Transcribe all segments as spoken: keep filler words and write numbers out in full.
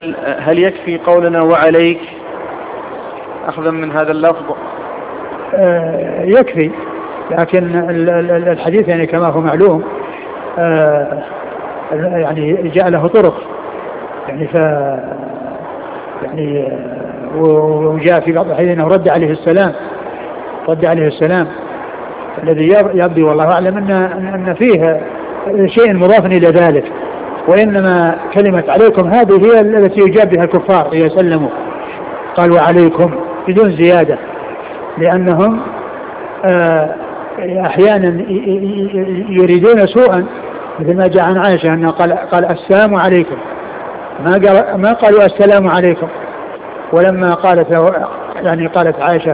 هل يكفي قولنا وعليك أخذا من هذا اللفظ؟ آه يكفي، لكن الحديث يعني كما هو معلوم آه يعني جاء له طرق، يعني ف يعني وجاء في بعض الحديث انه رد عليه السلام رد عليه السلام الذي يبدو والله اعلم ان ان فيه شيء مضاف الى ذلك، وانما كلمه عليكم هذه هي التي يجاب بها الكفار اذا سلموا، قال وعليكم بدون زياده، لانهم آه احيانا يريدون سوءا، مثل ما جاء عن عائشه انه قال قال السلام عليكم، ما قال ما قالوا السلام عليكم. ولما قالت يعني قالت عائشه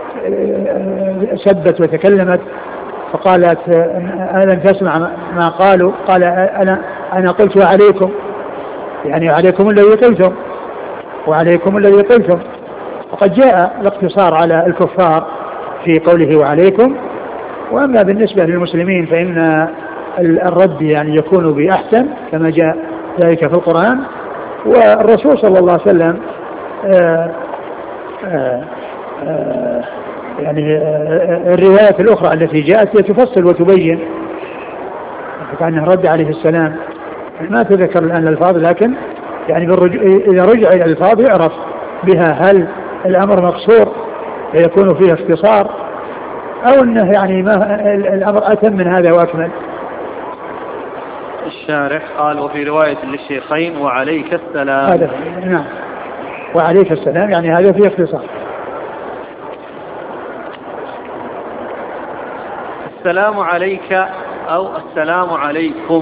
سبت وتكلمت فقالت ألم تسمع ما قالوا؟ قال أنا أنا قلت وعليكم، يعني عليكم الذي قلتم وعليكم الذي قلتم. وقد جاء الاقتصار على الكفار في قوله وعليكم. وأما بالنسبة للمسلمين فإن الرد يعني يكون بأحسن كما جاء ذلك في القرآن. والرسول صلى الله عليه وسلم آآ آآ آآ يعني الروايات الأخرى التي جاءت تفصل وتبين، كأنه رد عليه السلام، ما تذكر الآن الألفاظ، لكن يعني إذا رجع إلى الألفاظ يعرف بها هل الأمر مقصور فيكون فيه اختصار، أو أنه يعني ما الأمر أتم من هذا وأكمل. الشارح قال وفي رواية للشيخين وعليك السلام. هذا نعم، وعليك السلام يعني هذا فيه اختصار. السلام عليك أو السلام عليكم.